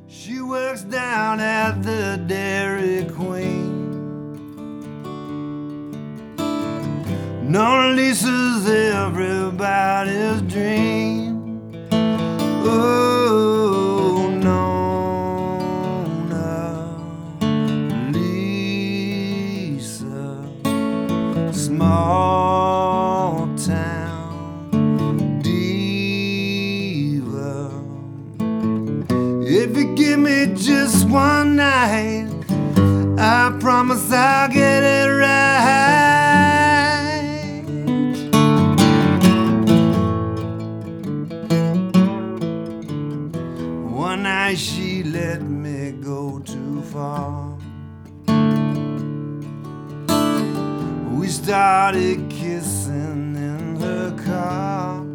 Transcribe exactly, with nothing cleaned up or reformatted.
She works down at the Dairy Queen. Mona Lisa's everybody's dream. Oh, Mona Lisa, small town diva. If you give me just one night, I promise I'll get it right. One night she let me go too far. We started kissing in her car.